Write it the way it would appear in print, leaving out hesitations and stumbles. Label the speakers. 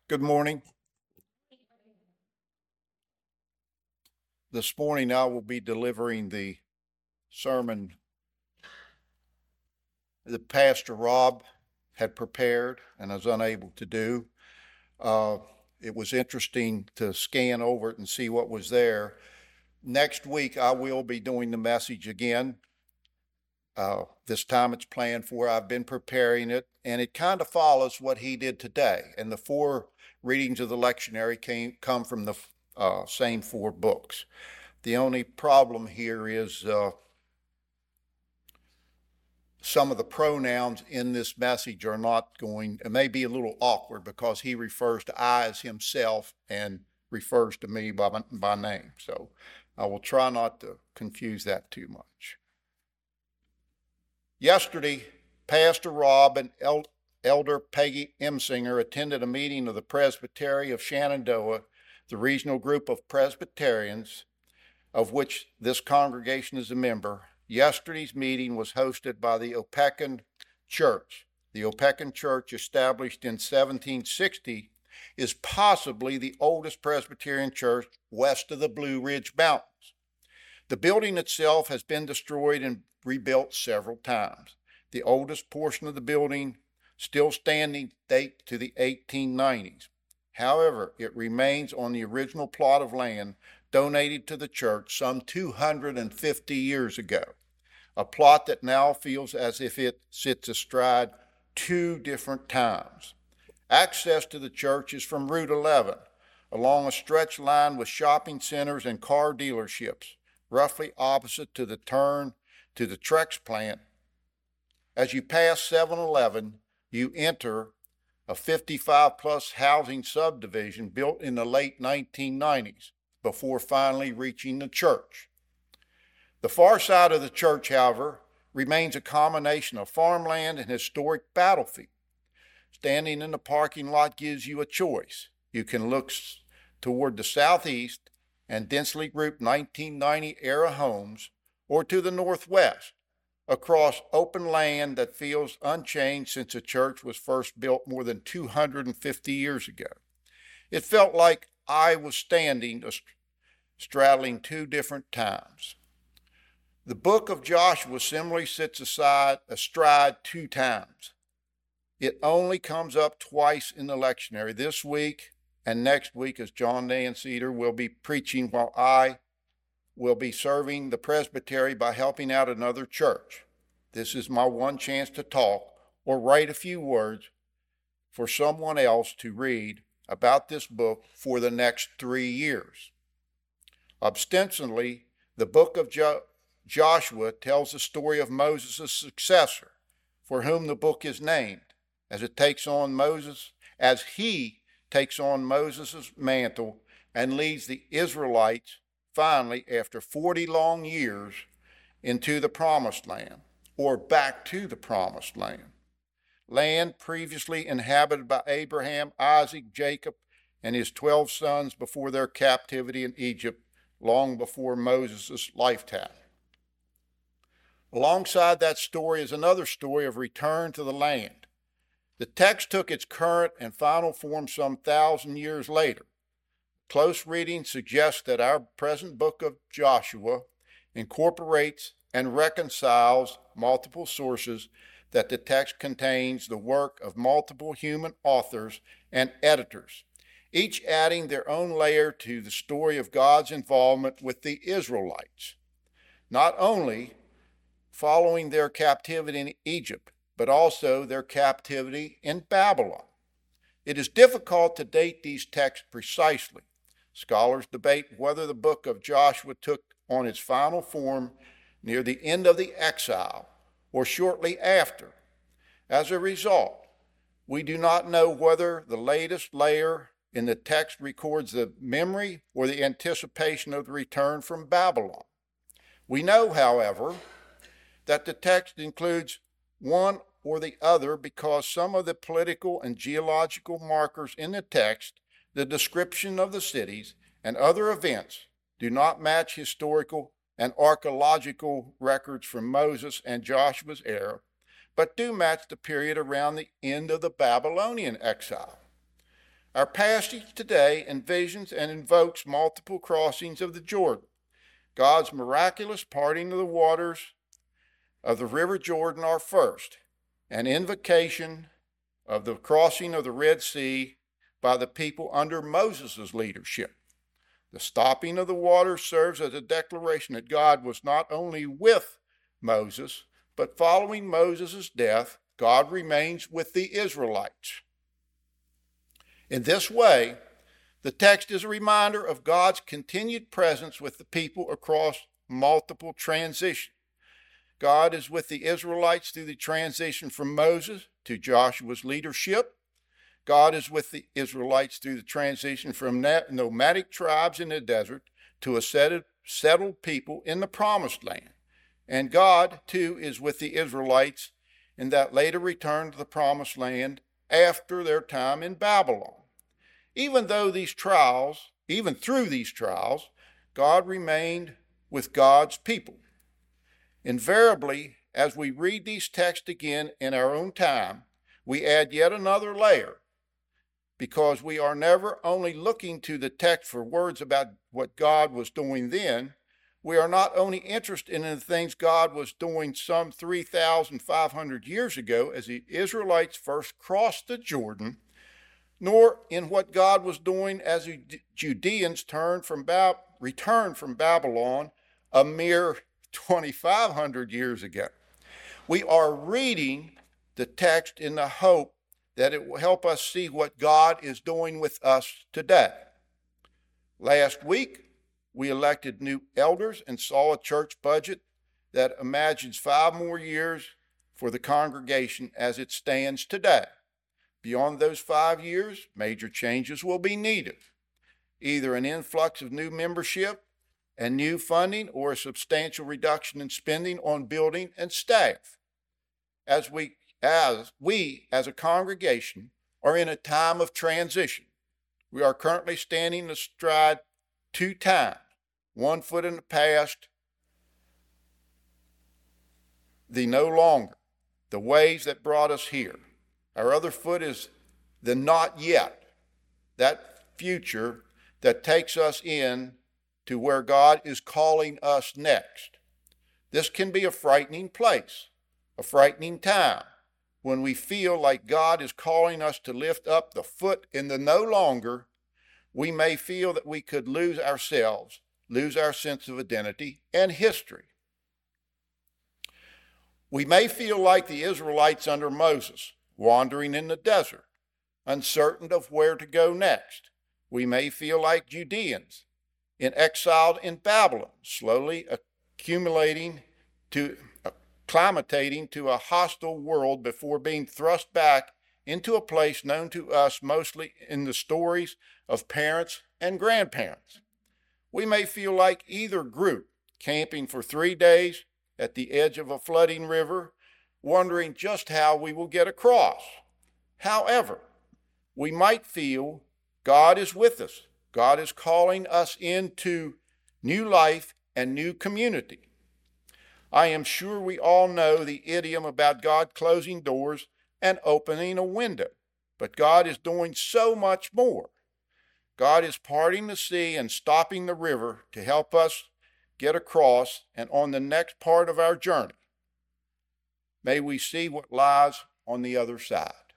Speaker 1: Good morning. This morning I will be delivering the sermon that Pastor Rob had prepared and was unable to do. It was interesting to scan over it and see what was there. Next week I will be doing the message again. This time it's planned for. I've been preparing it, and it kind of follows what he did today. And the four readings of the lectionary come from the same four books. The only problem here is some of the pronouns in this message are not going, it may be a little awkward because he refers to I as himself and refers to me by name. So I will try not to confuse that too much. Yesterday, Pastor Rob and Elder Peggy Emsinger attended a meeting of the Presbytery of Shenandoah, the regional group of Presbyterians of which this congregation is a member. Yesterday's meeting was hosted by the Opequon Church. The Opequon Church, established in 1760, is possibly the oldest Presbyterian church west of the Blue Ridge Mountains. The building itself has been destroyed and rebuilt several times. The oldest portion of the building, still standing, dates to the 1890s. However, it remains on the original plot of land donated to the church some 250 years ago, a plot that now feels as if it sits astride two different times. Access to the church is from Route 11, along a stretch line with shopping centers and car dealerships, roughly opposite to the turn to the Trex plant. As you pass 7-Eleven, you enter a 55-plus housing subdivision built in the late 1990s, before finally reaching the church. The far side of the church, however, remains a combination of farmland and historic battlefield. Standing in the parking lot gives you a choice. You can look toward the southeast and densely grouped 1990-era homes, or to the northwest, across open land that feels unchanged since the church was first built more than 250 years ago. It felt like I was standing straddling two different times. The book of Joshua similarly sits astride two times. It only comes up twice in the lectionary, this week and next week, as John Cedar will be preaching while I will be serving the presbytery by helping out another church. This is my one chance to talk or write a few words for someone else to read about this book for the next 3 years. Ostensibly, the book of Joshua tells the story of Moses' successor, for whom the book is named, as he takes on Moses' mantle and leads the Israelites finally, after 40 long years, into the promised land, or back to the promised land. Land previously inhabited by Abraham, Isaac, Jacob, and his 12 sons before their captivity in Egypt, long before Moses' lifetime. Alongside that story is another story of return to the land. The text took its current and final form some 1,000 years later. Close reading suggests that our present book of Joshua incorporates and reconciles multiple sources, that the text contains the work of multiple human authors and editors, each adding their own layer to the story of God's involvement with the Israelites, not only following their captivity in Egypt, but also their captivity in Babylon. It is difficult to date these texts precisely. Scholars debate whether the book of Joshua took on its final form near the end of the exile or shortly after. As a result, we do not know whether the latest layer in the text records the memory or the anticipation of the return from Babylon. We know, however, that the text includes one or the other because some of the political and geological markers in the text, the description of the cities, and other events do not match historical and archaeological records from Moses and Joshua's era, but do match the period around the end of the Babylonian exile. Our passage today envisions and invokes multiple crossings of the Jordan, God's miraculous parting of the waters of the River Jordan are first, an invocation of the crossing of the Red Sea by the people under Moses' leadership. The stopping of the waters serves as a declaration that God was not only with Moses, but following Moses' death, God remains with the Israelites. In this way, the text is a reminder of God's continued presence with the people across multiple transitions. God is with the Israelites through the transition from Moses to Joshua's leadership. God is with the Israelites through the transition from nomadic tribes in the desert to a settled people in the promised land. And God, too, is with the Israelites in that later return to the promised land after their time in Babylon. Even through these trials, God remained with God's people. Invariably, as we read these texts again in our own time, we add yet another layer, because we are never only looking to the text for words about what God was doing then. We are not only interested in the things God was doing some 3,500 years ago as the Israelites first crossed the Jordan, nor in what God was doing as the Judeans returned from Babylon a mere 2,500 years ago. We are reading the text in the hope that it will help us see what God is doing with us today. Last week, we elected new elders and saw a church budget that imagines 5 more years for the congregation as it stands today. Beyond those 5 years, major changes will be needed, either an influx of new membership and new funding or a substantial reduction in spending on building and staff. As we as a congregation are in a time of transition. We are currently standing astride 2 times, 1 foot in the past, the no longer, the ways that brought us here. Our other foot is the not yet, that future that takes us in to where God is calling us next. This can be a frightening place, a frightening time, when we feel like God is calling us to lift up the foot in the no longer. We may feel that we could lose ourselves, lose our sense of identity and history. We may feel like the Israelites under Moses, wandering in the desert, uncertain of where to go next. We may feel like Judeans, exiled in Babylon, slowly acclimating to a hostile world before being thrust back into a place known to us mostly in the stories of parents and grandparents. We may feel like either group, camping for 3 days at the edge of a flooding river, wondering just how we will get across. However, we might feel God is with us. God is calling us into new life and new community. I am sure we all know the idiom about God closing doors and opening a window, but God is doing so much more. God is parting the sea and stopping the river to help us get across and on the next part of our journey. May we see what lies on the other side.